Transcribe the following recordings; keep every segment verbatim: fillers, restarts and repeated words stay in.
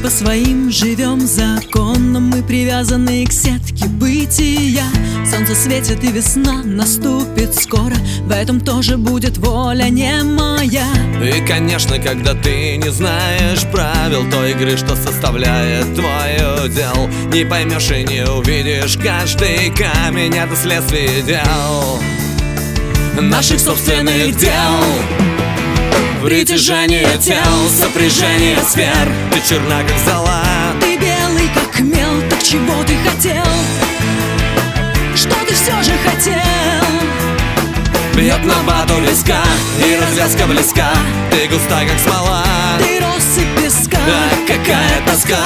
по своим живем законам, мы привязаны к сетке бытия. Солнце светит и весна наступит скоро, в этом тоже будет воля не моя. И, конечно, когда ты не знаешь правил той игры, что составляет твой удел, не поймешь и не увидишь каждый камень — это следствие дел, наших собственных дел. Притяжение тел, сопряжение сфер, ты черна как зола, ты белый как мел, так чего ты хотел? Что ты все же хотел? Бьет на бату виска, и развязка близка, ты густа как смола, ты россыпь песка. А какая тоска,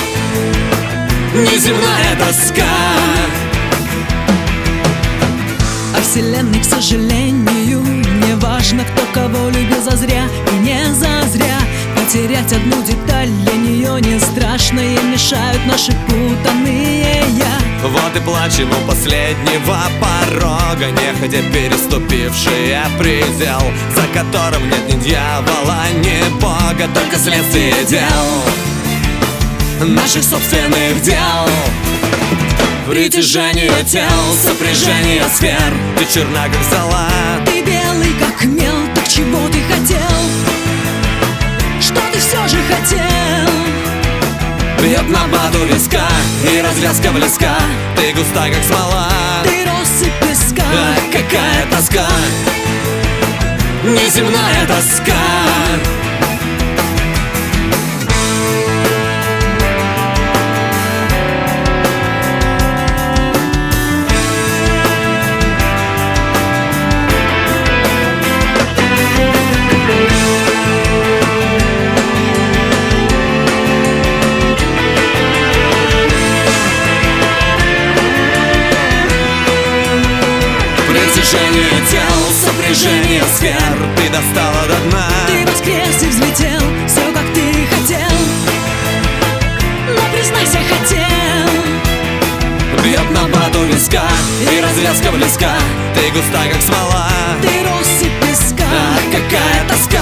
неземная тоска. О вселенной, к сожалению, не важно, кто кого любил зазря и не зазря. Потерять одну деталь для нее не страшно, ей мешают наши путанные я. Вот и плачем у последнего порога, нехотя переступивший предел, за которым нет ни дьявола, ни бога, только следствие дел, наших собственных дел. Притяжение тел, сопряжение сфер, ты черна как зола, ты белый как мел, так чего ты хотел? Что ты все же хотел? Бьет на бату виска, и развязка близка, ты густа как смола, ты россыпь песка. А какая тоска, неземная тоска. Притяжение тел, сопряжение сфер, ты достала до дна, ты воскрес и взлетел, все как ты хотел, но признайся, хотел. Бьет на бату виска, и развязка близка, ты густа как смола, ты россыпь песка. А какая тоска,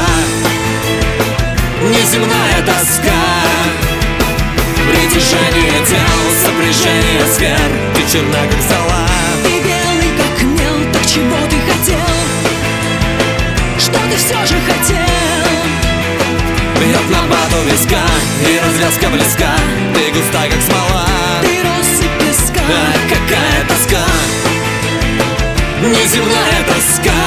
неземная тоска. Притяжение тел, сопряжение сфер, ты черна как зола, ты белый как мел, так чего ты хотел? Что ты все же хотел? Бьет на бату виска, и развязка близка, ты густа как смола, ты россыпь песка. А какая тоска, неземная тоска.